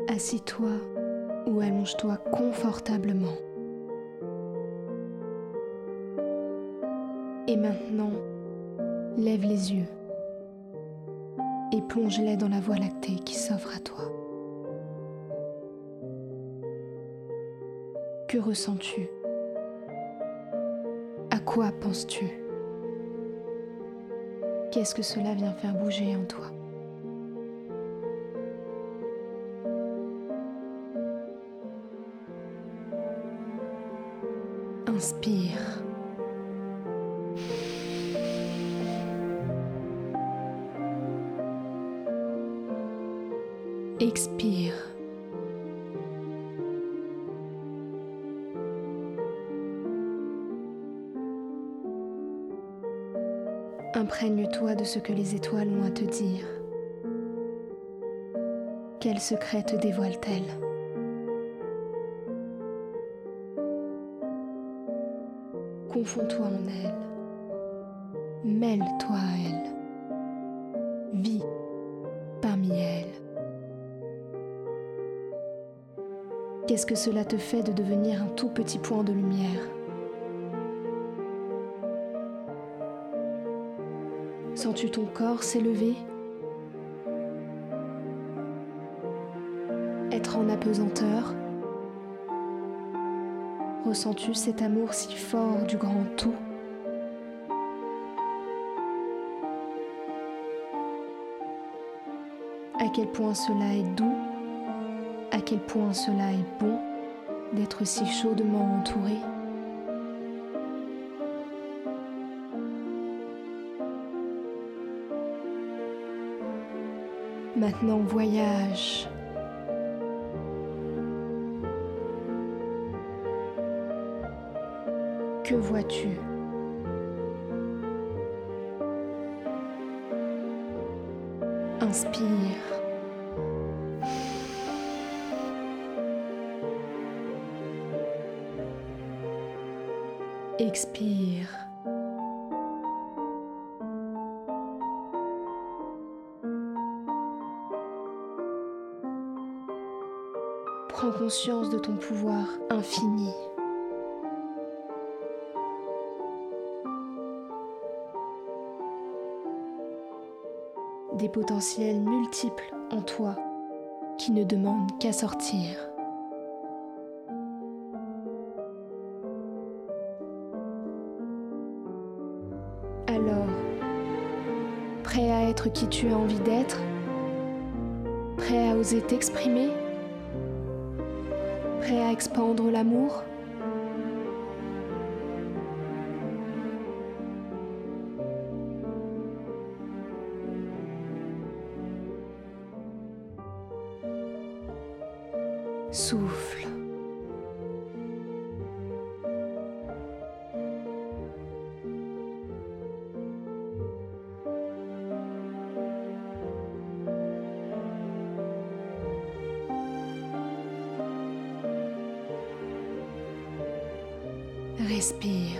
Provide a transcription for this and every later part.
Assis-toi ou allonge-toi confortablement. Et maintenant, lève les yeux et plonge-les dans la Voie lactée qui s'offre à toi. Que ressens-tu? À quoi penses-tu? Qu'est-ce que cela vient faire bouger en toi? Inspire. Expire. Imprègne-toi de ce que les étoiles ont à te dire. Quels secrets te dévoilent-elles? Confonds-toi en elles. Mêle-toi à elles. Vis parmi elles. Qu'est-ce que cela te fait de devenir un tout petit point de lumière? Sens-tu ton corps s'élever? Être en apesanteur? Ressens-tu cet amour si fort du grand tout? À quel point cela est doux, à quel point cela est bon d'être si chaudement entouré. Maintenant, voyage. Que vois-tu? Inspire. Expire. Prends conscience de ton pouvoir infini. Des potentiels multiples en toi qui ne demandent qu'à sortir. Alors, prêt à être qui tu as envie d'être? Prêt à oser t'exprimer? Prêt à expandre l'amour? Souffle. Respire.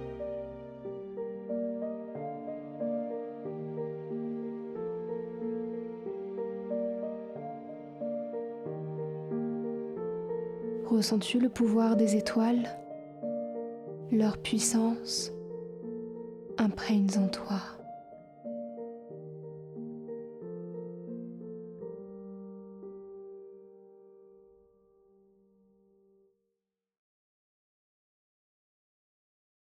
Ressens-tu le pouvoir des étoiles? Leur puissance imprègne en toi.